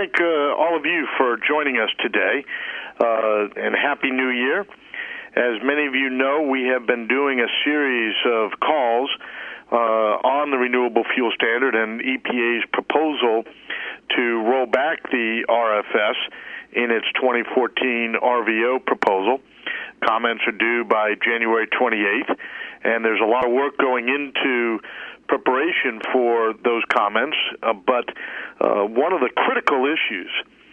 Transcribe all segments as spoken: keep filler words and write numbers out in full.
thank uh, all of you for joining us today, uh, and Happy New Year. As many of you know, we have been doing a series of calls uh, on the Renewable Fuel Standard and E P A's proposal to roll back the R F S in its twenty fourteen R V O proposal. Comments are due by January twenty-eighth, and there's a lot of work going into preparation for those comments, uh, but uh, one of the critical issues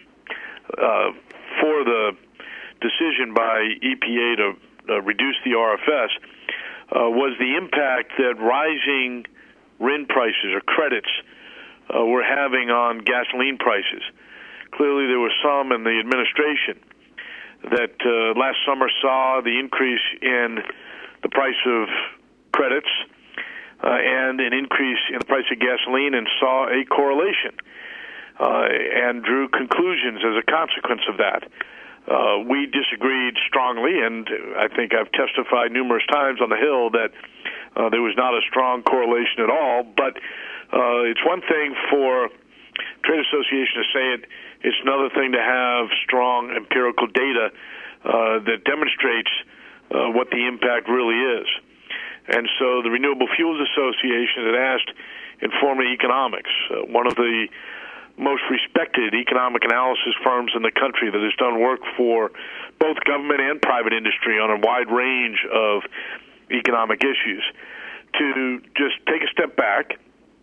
uh, for the decision by E P A to uh, reduce the R F S uh, was the impact that rising R I N prices or credits uh, were having on gasoline prices. Clearly there was some in the administration that uh, last summer saw the increase in the price of credits uh, and an increase in the price of gasoline, and saw a correlation uh, and drew conclusions as a consequence of that. Uh, we disagreed strongly, and I think I've testified numerous times on the Hill that uh, there was not a strong correlation at all, but uh, it's one thing for trade association to say it. It's another thing to have strong empirical data uh, that demonstrates uh, what the impact really is. And so the Renewable Fuels Association had asked Informa Economics, uh, one of the most respected economic analysis firms in the country that has done work for both government and private industry on a wide range of economic issues, to just take a step back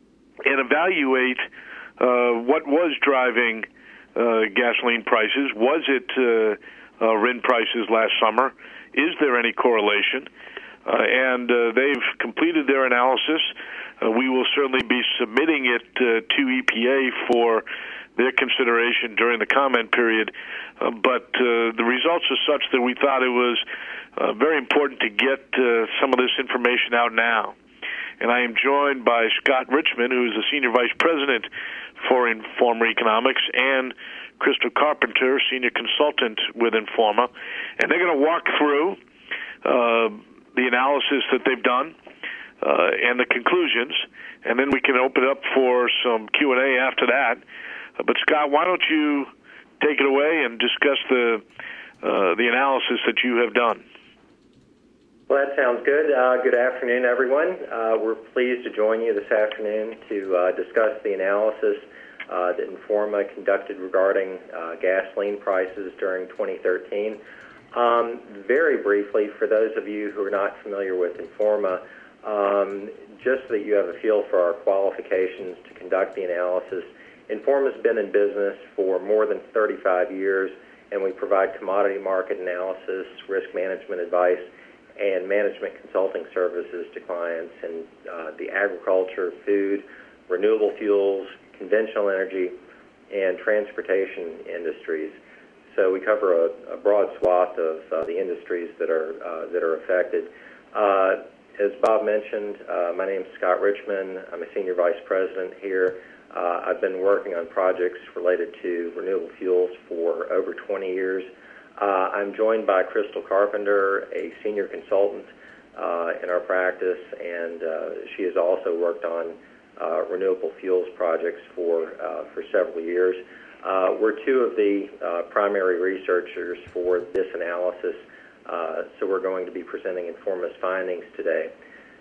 and evaluate uh, what was driving uh, gasoline prices. Was it uh, uh, R I N prices last summer? Is there any correlation? Uh, and uh, they've completed their analysis. Uh, we will certainly be submitting it uh, to E P A for their consideration during the comment period. Uh, but uh, the results are such that we thought it was uh, very important to get uh, some of this information out now. And I am joined by Scott Richmond, who is the Senior Vice President for Informa Economics, and Crystal Carpenter, Senior Consultant with Informa. And they're going to walk through uh, the analysis that they've done uh, and the conclusions, and then we can open it up for some Q and A after that. Uh, but, Scott, why don't you take it away and discuss the, uh, the analysis that you have done? Well, that sounds good. Uh, good afternoon, everyone. Uh, we're pleased to join you this afternoon to uh, discuss the analysis uh, that Informa conducted regarding uh, gasoline prices during twenty thirteen. Um, very briefly, for those of you who are not familiar with Informa, um, just so that you have a feel for our qualifications to conduct the analysis, Informa's been in business for more than thirty-five years, and we provide commodity market analysis, risk management advice, and management consulting services to clients in uh, the agriculture, food, renewable fuels, conventional energy, and transportation industries. So we cover a, a broad swath of uh, the industries that are uh, that are affected. Uh, as Bob mentioned, uh, my name is Scott Richmond. I'm a Senior Vice President here. Uh, I've been working on projects related to renewable fuels for over twenty years. Uh, I'm joined by Crystal Carpenter, a senior consultant uh, in our practice, and uh, she has also worked on uh, renewable fuels projects for uh, for several years. Uh, we're two of the uh, primary researchers for this analysis, uh, so we're going to be presenting Informa's findings today.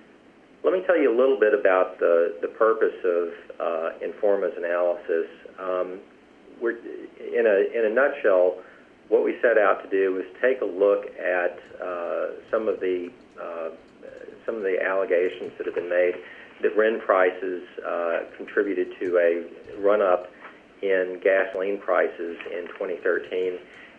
Let me tell you a little bit about the, the purpose of uh, Informa's analysis. Um, we're, in a in a nutshell, what we set out to do was take a look at uh, some of the uh, some of the allegations that have been made that R I N prices uh, contributed to a run-up in gasoline prices in twenty thirteen,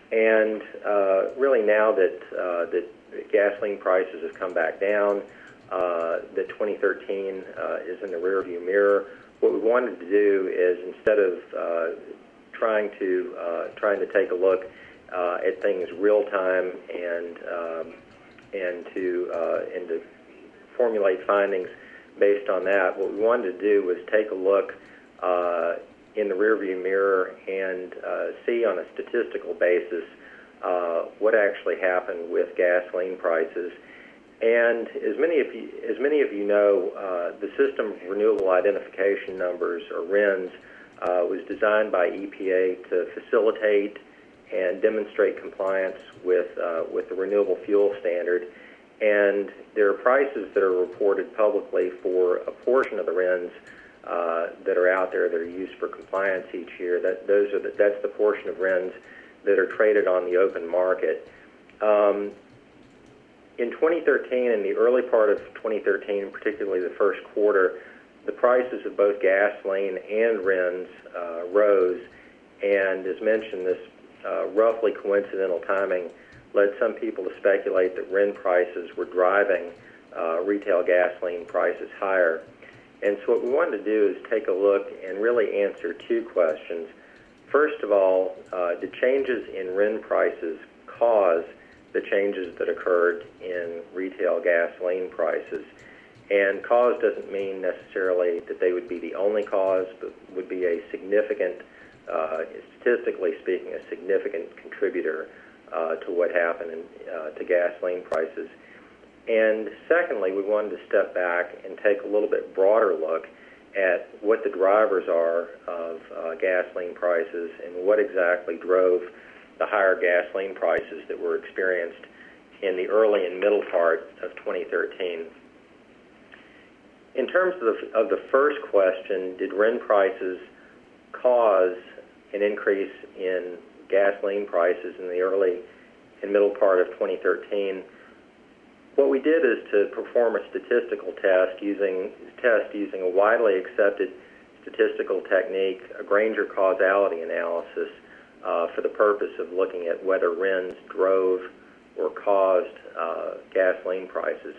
and uh, really now that uh, that gasoline prices have come back down, uh, that twenty thirteen uh, is in the rearview mirror. What we wanted to do is, instead of uh, trying to uh, trying to take a look uh, at things real time and um, and to uh, and to formulate findings based on that, what we wanted to do was take a look Uh, in the rearview mirror and uh, see on a statistical basis uh, what actually happened with gasoline prices. And as many of you, as many of you know, uh, the System of Renewable Identification Numbers, or R I Ns, uh, was designed by E P A to facilitate and demonstrate compliance with uh, with the renewable fuel standard. And there are prices that are reported publicly for a portion of the R I Ns uh, that are out there that are used for compliance each year. That those are the, that's the portion of R I Ns that are traded on the open market. Um, in twenty thirteen, in the early part of twenty thirteen, particularly the first quarter, the prices of both gasoline and R I Ns uh, rose, and as mentioned, this uh, roughly coincidental timing led some people to speculate that R I N prices were driving uh, retail gasoline prices higher. And so what we wanted to do is take a look and really answer two questions. First of all, uh, did changes in R I N prices cause the changes that occurred in retail gasoline prices? And cause doesn't mean necessarily that they would be the only cause, but would be a significant, uh, statistically speaking, a significant contributor uh, to what happened in, uh, to gasoline prices. And secondly, we wanted to step back and take a little bit broader look at what the drivers are of uh, gasoline prices and what exactly drove the higher gasoline prices that were experienced in the early and middle part of twenty thirteen. In terms of the, of the first question, did R I N prices cause an increase in gasoline prices in the early and middle part of twenty thirteen? What we did is to perform a statistical test using test using a widely accepted statistical technique, a Granger causality analysis, uh, for the purpose of looking at whether R I Ns drove or caused uh, gasoline prices.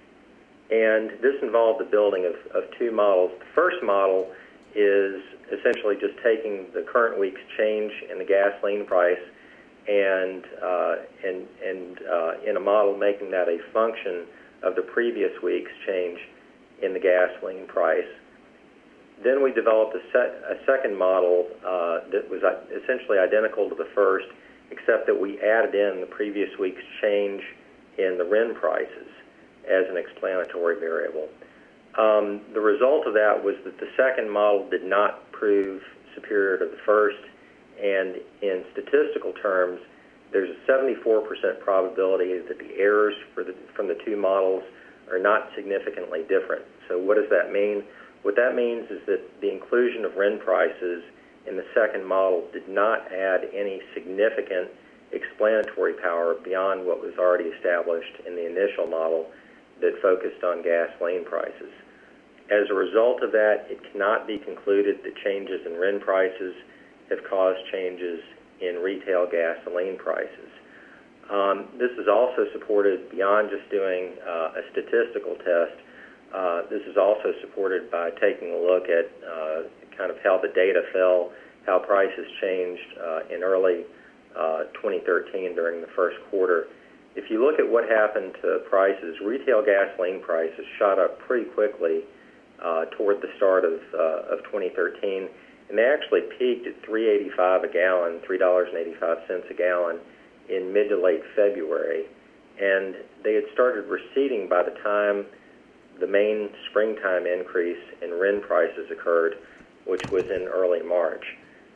And this involved the building of, of two models. The first model is essentially just taking the current week's change in the gasoline price and uh, and and uh, in a model making that a function of the previous week's change in the gasoline price. Then we developed a, set, a second model uh, that was essentially identical to the first, except that we added in the previous week's change in the R I N prices as an explanatory variable. Um, the result of that was that the second model did not prove superior to the first, and in statistical terms, there's a seventy-four percent probability that the errors for the, from the two models are not significantly different. So what does that mean? What that means is that the inclusion of R I N prices in the second model did not add any significant explanatory power beyond what was already established in the initial model that focused on gasoline prices. As a result of that, it cannot be concluded that changes in R I N prices have caused changes in retail gasoline prices. Um, this is also supported beyond just doing uh, a statistical test. Uh, this is also supported by taking a look at uh, kind of how the data fell, how prices changed uh, in early uh, twenty thirteen during the first quarter. If you look at what happened to prices, retail gasoline prices shot up pretty quickly uh, toward the start of, uh, of twenty thirteen, and they actually peaked at three dollars and eighty-five cents a gallon, three dollars and eighty-five cents a gallon in mid to late February, and they had started receding by the time the main springtime increase in R I N prices occurred, which was in early March.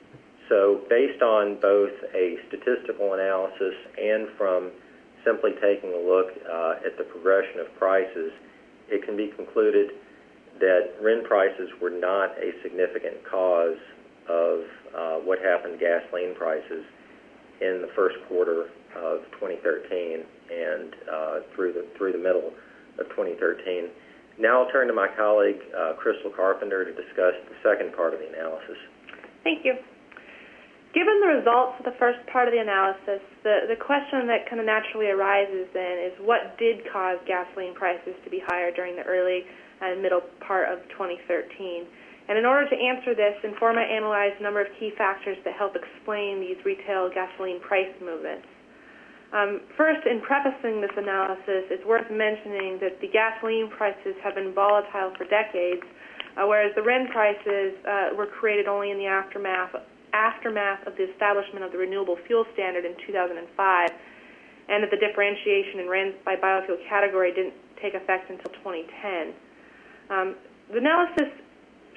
So based on both a statistical analysis and from simply taking a look uh, at the progression of prices, it can be concluded that R I N prices were not a significant cause of uh, what happened to gasoline prices in the first quarter of twenty thirteen and uh, through the through the middle of twenty thirteen. Now I'll turn to my colleague, uh, Crystal Carpenter, to discuss the second part of the analysis. Thank you. Given the results of the first part of the analysis, the, the question that kind of naturally arises then is what did cause gasoline prices to be higher during the early and middle part of twenty thirteen? And in order to answer this, Informa analyzed a number of key factors that help explain these retail gasoline price movements. Um, first, in prefacing this analysis, it's worth mentioning that the gasoline prices have been volatile for decades, uh, whereas the R I N prices uh, were created only in the aftermath aftermath of the establishment of the Renewable Fuel Standard in two thousand five, and that the differentiation in R I Ns by biofuel category didn't take effect until twenty ten. Um, the analysis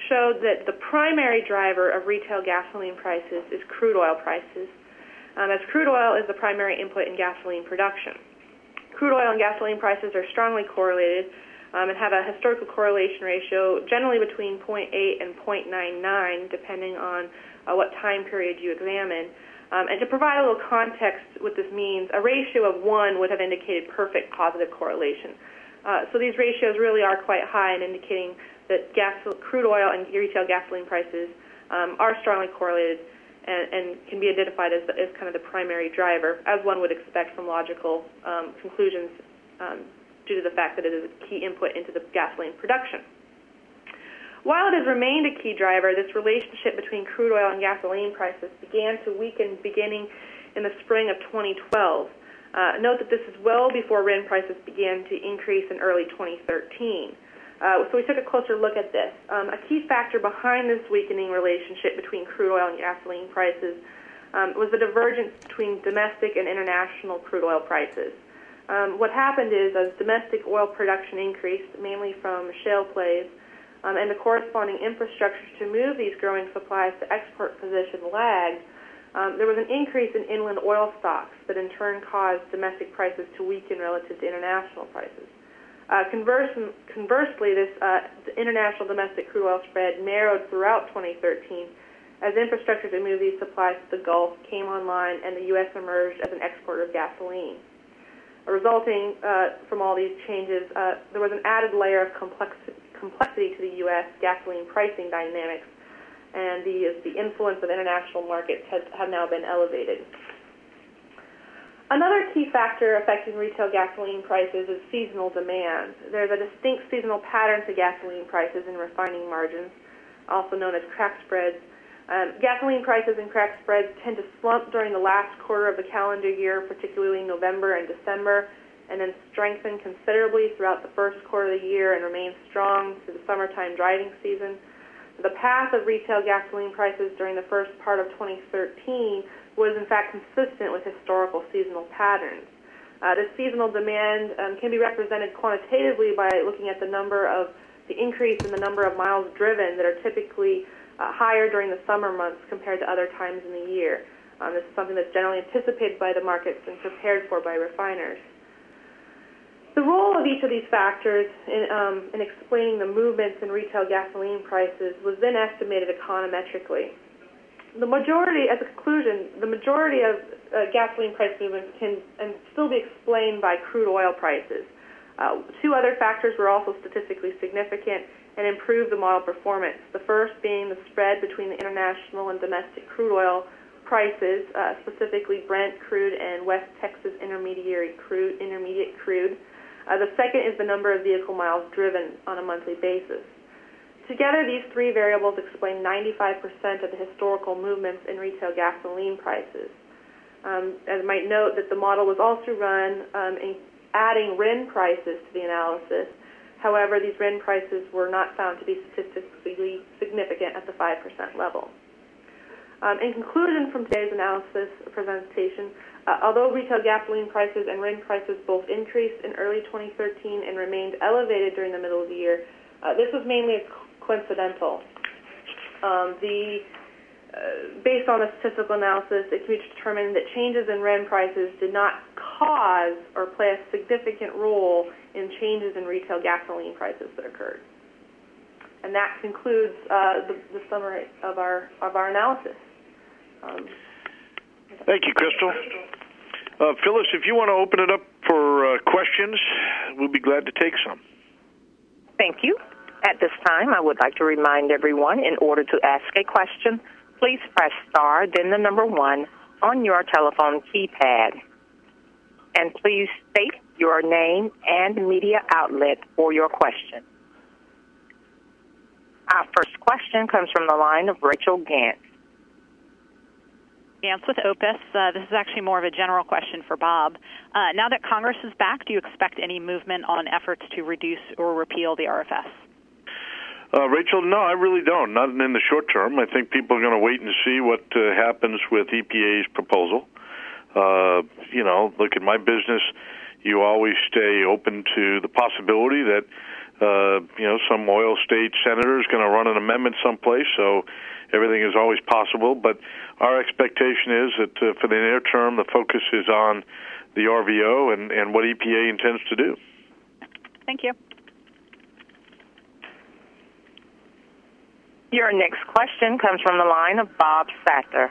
showed that the primary driver of retail gasoline prices is crude oil prices, um, as crude oil is the primary input in gasoline production. Crude oil and gasoline prices are strongly correlated um, and have a historical correlation ratio generally between zero point eight and zero point nine nine, depending on uh, what time period you examine. Um, and to provide a little context what this means, a ratio of one would have indicated perfect positive correlation. Uh, so these ratios really are quite high in indicating that gas, crude oil and retail gasoline prices um, are strongly correlated and, and can be identified as, as kind of the primary driver, as one would expect from logical um, conclusions um, due to the fact that it is a key input into the gasoline production. While it has remained a key driver, this relationship between crude oil and gasoline prices began to weaken beginning in the spring of twenty twelve. Uh, note that this is well before R I N prices began to increase in early twenty thirteen. Uh, so we took a closer look at this. Um, a key factor behind this weakening relationship between crude oil and gasoline prices um, was the divergence between domestic and international crude oil prices. Um, what happened is, as domestic oil production increased, mainly from shale plays, um, and the corresponding infrastructure to move these growing supplies to export position lagged, um, there was an increase in inland oil stocks that in turn caused domestic prices to weaken relative to international prices. Uh, converse, conversely, this uh, the international domestic crude oil spread narrowed throughout twenty thirteen as infrastructure to move these supplies to the Gulf came online and the U S emerged as an exporter of gasoline. Uh, resulting uh, from all these changes, uh, there was an added layer of complexity, complexity to the U S gasoline pricing dynamics, and the, the influence of international markets has, have now been elevated. Another key factor affecting retail gasoline prices is seasonal demand. There's a distinct seasonal pattern to gasoline prices and refining margins, also known as crack spreads. Um, gasoline prices and crack spreads tend to slump during the last quarter of the calendar year, particularly November and December, and then strengthen considerably throughout the first quarter of the year and remain strong through the summertime driving season. The path of retail gasoline prices during the first part of twenty thirteen was in fact consistent with historical seasonal patterns. Uh, this seasonal demand um, can be represented quantitatively by looking at the number of the increase in the number of miles driven that are typically uh, higher during the summer months compared to other times in the year. Um, this is something that's generally anticipated by the markets and prepared for by refiners. The role of each of these factors in, um, in explaining the movements in retail gasoline prices was then estimated econometrically. The majority, as a conclusion, the majority of uh, gasoline price movements can and still be explained by crude oil prices. Uh, two other factors were also statistically significant and improved the model performance. The first being the spread between the international and domestic crude oil prices, uh, specifically Brent crude and West Texas Intermediary crude, intermediate crude. Uh, the second is the number of vehicle miles driven on a monthly basis. Together, these three variables explain ninety-five percent of the historical movements in retail gasoline prices. Um, as I might note that the model was also run um, in adding R I N prices to the analysis. However, these R I N prices were not found to be statistically significant at the five percent level. Um, in conclusion from today's analysis presentation, uh, although retail gasoline prices and R I N prices both increased in early twenty thirteen and remained elevated during the middle of the year, uh, this was mainly coincidental. Um, the, uh, based on a statistical analysis, it can be determined that changes in R I N prices did not cause or play a significant role in changes in retail gasoline prices that occurred. And that concludes uh, the, the summary of our of our analysis. Um, Thank you, Crystal. Uh, Phyllis, if you want to open it up for uh, questions, we'll be glad to take some. Thank you. At this time, I would like to remind everyone, in order to ask a question, please press star, then the number one on your telephone keypad. And please state your name and media outlet for your question. Our first question comes from the line of Rachel Gantz. Gantz with Opus. Uh, this is actually more of a general question for Bob. Uh, now that Congress is back, do you expect any movement on efforts to reduce or repeal the R F S? Uh, Rachel, no, I really don't. Not in the short term. I think people are going to wait and see what uh, happens with E P A's proposal. Uh, you know, look, at my business, you always stay open to the possibility that Uh, you know, some oil state senator is going to run an amendment someplace, so everything is always possible. But our expectation is that uh, for the near term, the focus is on the R V O and, and what E P A intends to do. Thank you. Your next question comes from the line of Bob Satter.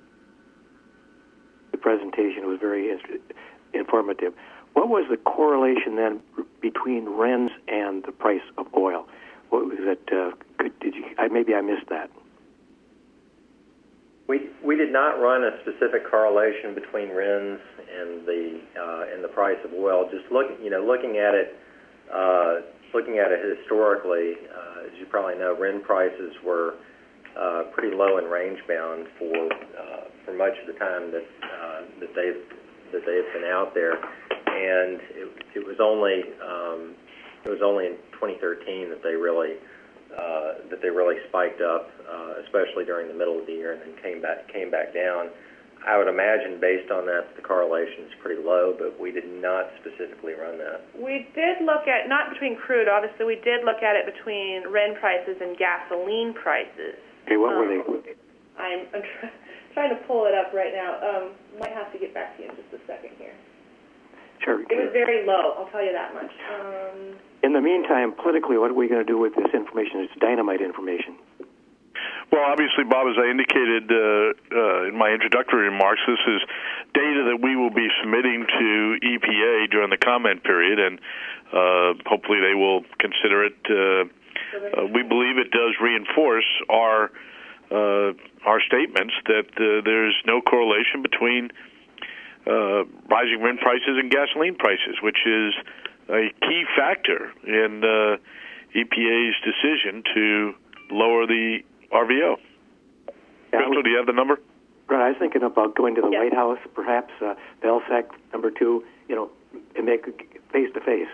The presentation was very informative. What was the correlation then between R I Ns and the price of oil? What was it? Uh, could, did you? I, maybe I missed that. We we did not run a specific correlation between R I Ns and the uh, and the price of oil. Just look, you know, looking at it, uh, looking at it historically, uh, as you probably know, R I N prices were uh, pretty low and range bound for uh, for much of the time that uh, that they've that they have been out there, and it, it was only um, it was only in twenty thirteen that they really. Uh, that they really spiked up, uh, especially during the middle of the year, and then came back came back down. I would imagine, based on that, the correlation is pretty low, but we did not specifically run that. We did look at, not between crude, obviously, we did look at it between R I N prices and gasoline prices. Okay, what um, were they? I'm, I'm try, trying to pull it up right now. Um, might have to get back to you in just a second here. Sure. It was very low, I'll tell you that much. Um, In the meantime, politically, what are we going to do with this information? It's dynamite information. Well, obviously, Bob, as I indicated uh, uh, in my introductory remarks, this is data that we will be submitting to E P A during the comment period, and uh, hopefully they will consider it. Uh, uh, we believe it does reinforce our uh, our statements that uh, there's no correlation between uh, rising R I N prices and gasoline prices, which is a key factor in uh, E P A's decision to lower the R V O. Yeah, Crystal, do you have the number? Right, I was thinking about going to the Yeah. White House, perhaps, uh, Belsac number two, you know, and make face-to-face.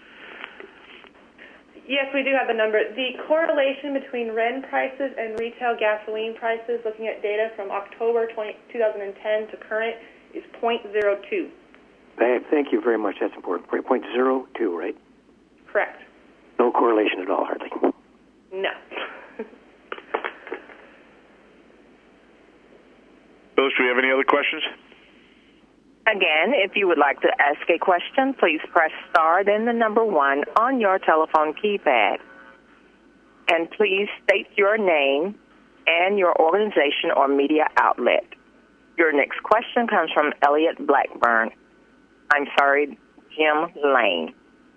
Yes, we do have the number. The correlation between R I N prices and retail gasoline prices, looking at data from October twenty, twenty ten to current, is zero point zero two. Thank you very much. That's important. zero point zero two, right? Correct. No correlation at all, hardly. No. Phyllis, do we have any other questions? Again, if you would like to ask a question, please press star, then the number one on your telephone keypad. And please state your name and your organization or media outlet. Your next question comes from Elliot Blackburn. I'm sorry, Jim Lane.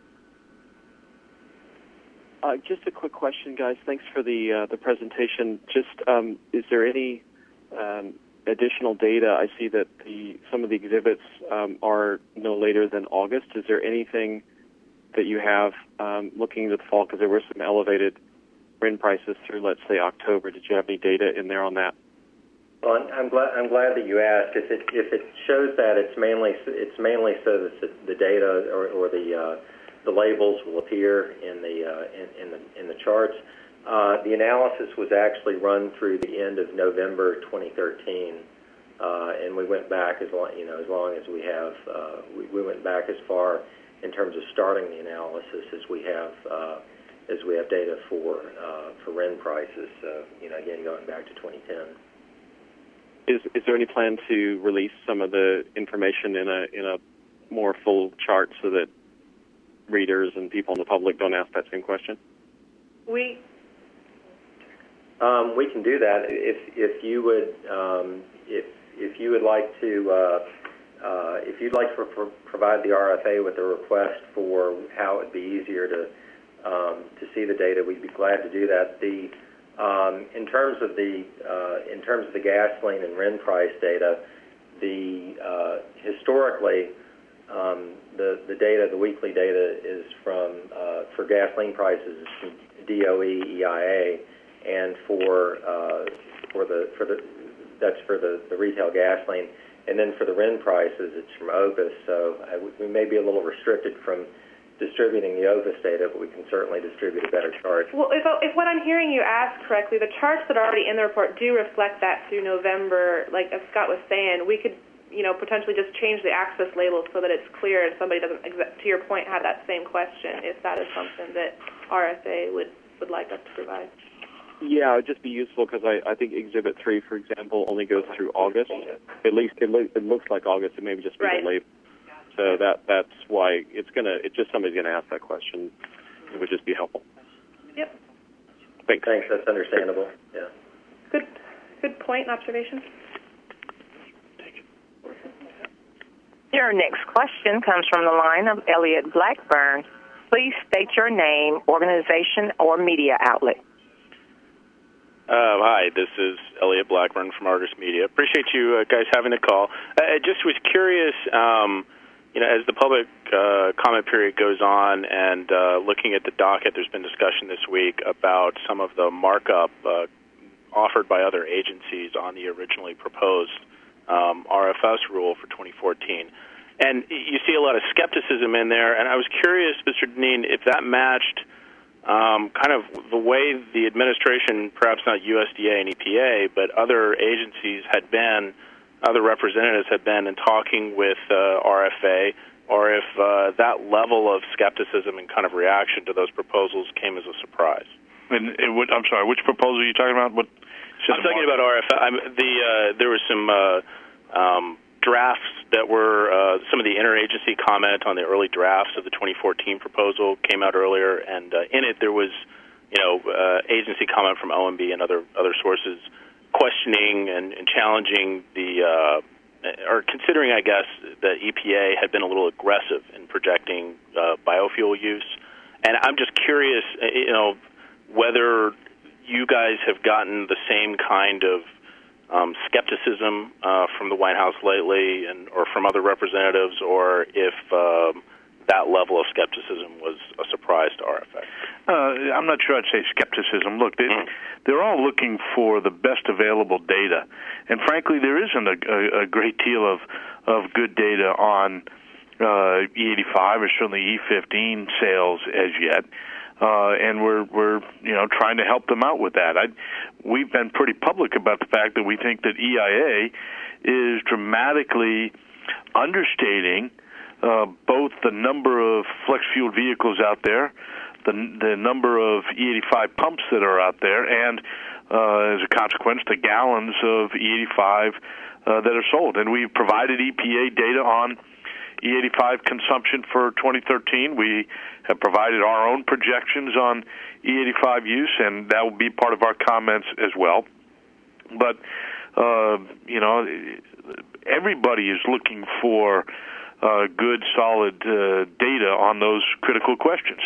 Uh, just a quick question, guys. Thanks for the uh, the presentation. Just um, is there any um, additional data? I see that the some of the exhibits um, are no later than August. Is there anything that you have um, looking into the fall? Because there were some elevated R I N prices through, let's say, October. Did you have any data in there on that? Well, I'm glad I'm glad that you asked. If it if it shows that, it's mainly it's mainly so that the, the data or, or the uh, the labels will appear in the uh, in, in the in the charts. Uh, the analysis was actually run through the end of November twenty thirteen, uh, and we went back as long you know as long as we have uh, we, we went back as far in terms of starting the analysis as we have uh, as we have data for uh, for R I N prices. So you know again going back to twenty ten. Is is there any plan to release some of the information in a in a more full chart so that readers and people in the public don't ask that same question? We um, we can do that if if you would um, if if you would like to uh, uh, if you'd like to pro- provide the R F A with a request for how it would be easier to um, to see the data, we'd be glad to do that. The Um, in terms of the uh, in terms of the gasoline and R I N price data, the uh, historically um, the the data, the weekly data is from uh, for gasoline prices is from D O E E I A, and for uh, for the for the that's for the, the retail gasoline, and then for the R I N prices it's from OPIS. So I, we may be a little restricted from distributing the OPIS data, but we can certainly distribute a better chart. Well, if, if what I'm hearing you ask correctly, the charts that are already in the report do reflect that through November. Like as Scott was saying, we could you know, potentially just change the access label so that it's clear and somebody doesn't, to your point, have that same question, if that is something that R F A would, would like us to provide. Yeah, it would just be useful because I, I think Exhibit three, for example, only goes through August. At least it, lo- it looks like August. It may just be right. the label. So that that's why it's gonna. It's just somebody's gonna ask that question. It would just be helpful. Yep. Thanks. Thanks. That's understandable. Yeah. Good. Good point and observation. Your next question comes from the line of Elliot Blackburn. Please state your name, organization, or media outlet. Uh, hi, this is Elliot Blackburn from Argus Media. Appreciate you uh, guys having the call. I just was curious, um, you know, as the public uh, comment period goes on and uh, looking at the docket, there's been discussion this week about some of the markup uh, offered by other agencies on the originally proposed um, R F S rule for twenty fourteen. And you see a lot of skepticism in there, and I was curious, Mister Dineen, if that matched Um, kind of the way the administration, perhaps not U S D A and E P A, but other agencies had been, other representatives had been in talking with uh, R F A, or if uh, that level of skepticism and kind of reaction to those proposals came as a surprise. And it would, I'm sorry, which proposal are you talking about? What? I'm talking about R F A. I'm, the uh, there was some uh, um, drafts that were uh, some of the interagency comment on the early drafts of the twenty fourteen proposal came out earlier, and uh, in it there was, you know, uh, agency comment from O M B and other other sources questioning and, and challenging the, uh, or considering, I guess, that E P A had been a little aggressive in projecting uh, biofuel use, and I'm just curious, you know, whether you guys have gotten the same kind of Um, skepticism uh, from the White House lately, and or from other representatives, or if um, that level of skepticism was a surprise to R F A. Uh, I'm not sure I'd say skepticism. Look, they, mm. they're all looking for the best available data, and frankly, there isn't a, a, a great deal of of good data on uh, E eighty-five or certainly E fifteen sales as yet. Uh, and we're we're you know trying to help them out with that. I, we've been pretty public about the fact that we think that E I A is dramatically understating uh, both the number of flex fueled vehicles out there, the the number of E eighty-five pumps that are out there, and uh, as a consequence, the gallons of E eighty-five uh, that are sold. And we've provided E P A data on E eighty-five consumption for twenty thirteen. We have provided our own projections on E eighty-five use, and that will be part of our comments as well. But, uh, you know, everybody is looking for uh, good, solid uh, data on those critical questions.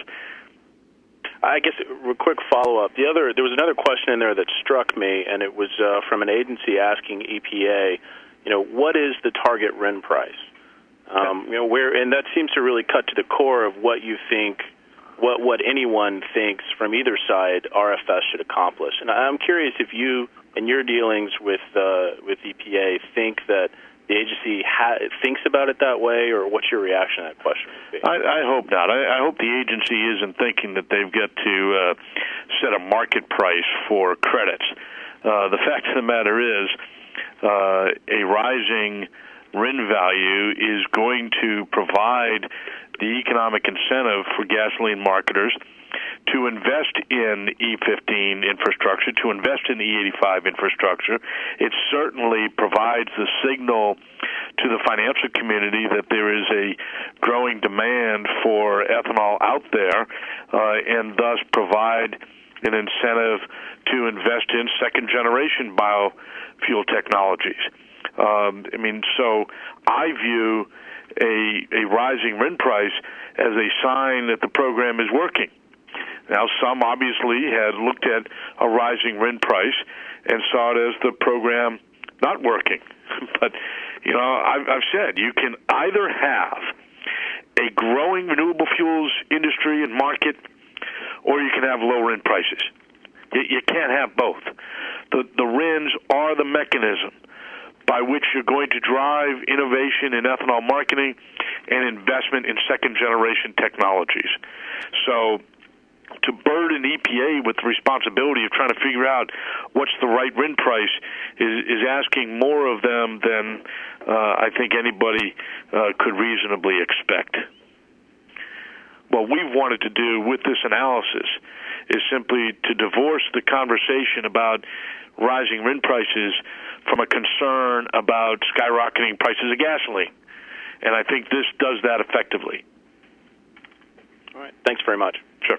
I guess a quick follow-up. The other, there was another question in there that struck me, and it was uh, from an agency asking E P A, you know, what is the target R I N price? Um, you know, where, and that seems to really cut to the core of what you think, what what anyone thinks from either side R F S should accomplish. And I'm curious if you, in your dealings with uh, with E P A, think that the agency ha- thinks about it that way, or what's your reaction to that question would be? I, I hope not. I, I hope the agency isn't thinking that they've got to uh, set a market price for credits. Uh, the fact of the matter is, uh, a rising R I N value is going to provide the economic incentive for gasoline marketers to invest in E fifteen infrastructure, to invest in E eighty-five infrastructure. It certainly provides the signal to the financial community that there is a growing demand for ethanol out there, uh, and thus provide an incentive to invest in second-generation biofuel technologies. Um, I mean, so I view a, a rising R I N price as a sign that the program is working. Now, some obviously had looked at a rising R I N price and saw it as the program not working. But, you know, I've, I've said you can either have a growing renewable fuels industry and market, or you can have low R I N prices. You, you can't have both. The, the R I Ns are the mechanism by which you're going to drive innovation in ethanol marketing and investment in second-generation technologies. So to burden E P A with the responsibility of trying to figure out what's the right R I N price is, is asking more of them than uh, I think anybody uh, could reasonably expect. What we've wanted to do with this analysis is simply to divorce the conversation about rising R I N prices from a concern about skyrocketing prices of gasoline. And I think this does that effectively. All right. Thanks very much. Sure.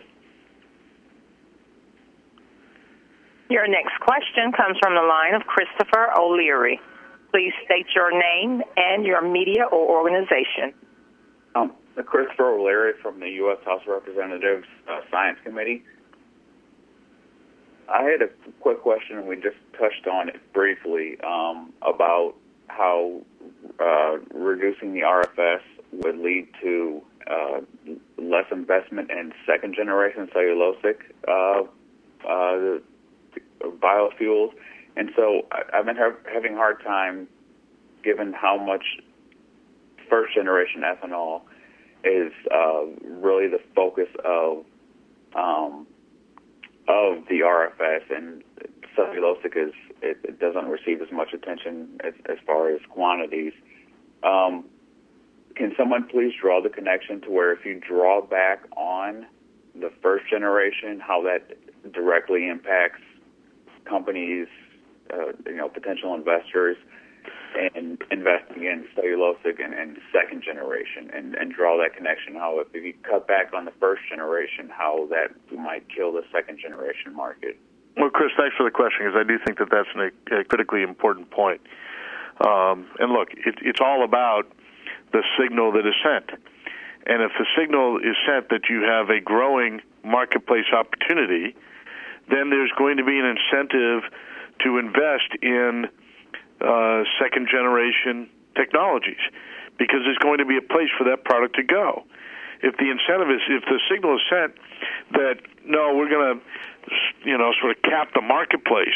Your next question comes from the line of Christopher O'Leary. Please state your name and your media or organization. Um, Christopher O'Leary from the U S House of Representatives uh, Science Committee. I had a quick question, and we just touched on it briefly, um, about how uh, reducing the R F S would lead to uh, less investment in second-generation cellulosic uh, uh, biofuels. And so I've been ha- having a hard time, given how much first-generation ethanol is uh, really the focus of um, of the R F S, and cellulosic is it, it doesn't receive as much attention as, as far as quantities. Um, can someone please draw the connection to where if you draw back on the first generation, how that directly impacts companies, uh, you know, potential investors, and investing in cellulosic and, and second generation, and, and draw that connection, how if, if you cut back on the first generation, how that might kill the second generation market. Well, Chris, thanks for the question, because I do think that that's an, a critically important point. Um, and look, it, it's all about the signal that is sent. And if the signal is sent that you have a growing marketplace opportunity, then there's going to be an incentive to invest in Uh, second-generation technologies, because there's going to be a place for that product to go. If the incentive is, if the signal is sent that, no, we're going to, you know, sort of cap the marketplace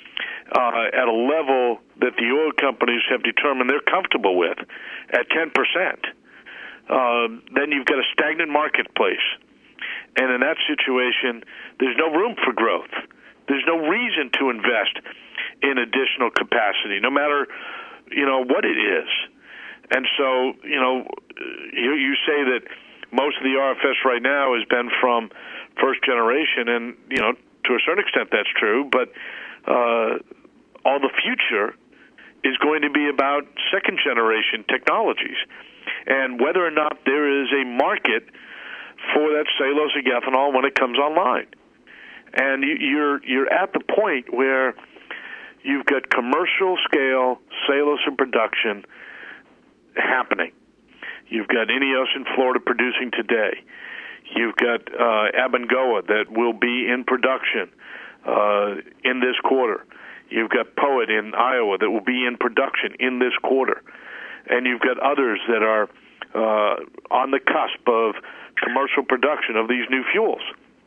uh, at a level that the oil companies have determined they're comfortable with at ten percent, uh, then you've got a stagnant marketplace. And in that situation, there's no room for growth. There's no reason to invest in additional capacity, no matter, you know, what it is. And so, you know, you, you say that most of the R F S right now has been from first generation, and, you know, to a certain extent that's true, but uh, all the future is going to be about second generation technologies. And whether or not there is a market for that cellulosic ethanol when it comes online. And you, you're you're at the point where you've got commercial scale cellulosic production happening. You've got INEOS in Florida producing today. You've got uh, Abengoa that will be in production uh, in this quarter. You've got Poet in Iowa that will be in production in this quarter. And you've got others that are uh, on the cusp of commercial production of these new fuels.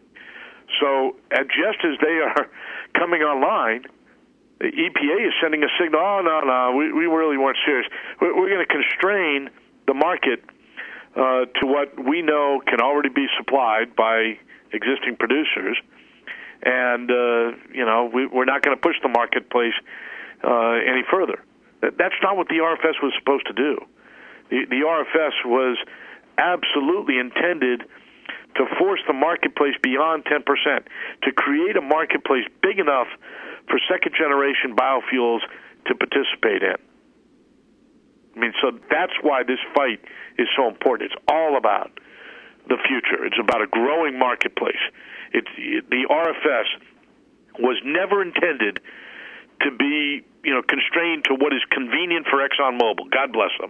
So uh, just as they are coming online, the E P A is sending a signal, oh, no, no, we, we really weren't serious. We're, we're going to constrain the market uh, to what we know can already be supplied by existing producers. And, uh, you know, we, we're not going to push the marketplace uh, any further. That, that's not what the R F S was supposed to do. The, the R F S was absolutely intended to force the marketplace beyond ten percent, to create a marketplace big enough for second-generation biofuels to participate in. I mean, so that's why this fight is so important. It's all about the future. It's about a growing marketplace. It's, the R F S was never intended to be, you know, constrained to what is convenient for ExxonMobil. God bless them.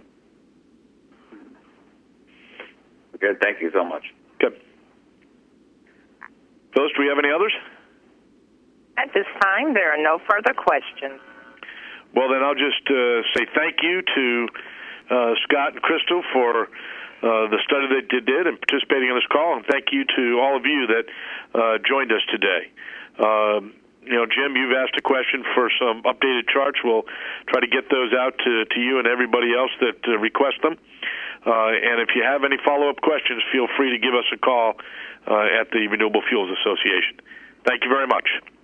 Good. Thank you so much. Good. Phyllis, do we have any others? At this time, there are no further questions. Well, then I'll just uh, say thank you to uh, Scott and Crystal for uh, the study that they did and participating in this call, and thank you to all of you that uh, joined us today. Um, you know, Jim, you've asked a question for some updated charts. We'll try to get those out to, to you and everybody else that uh, request them. Uh, and if you have any follow-up questions, feel free to give us a call uh, at the Renewable Fuels Association. Thank you very much.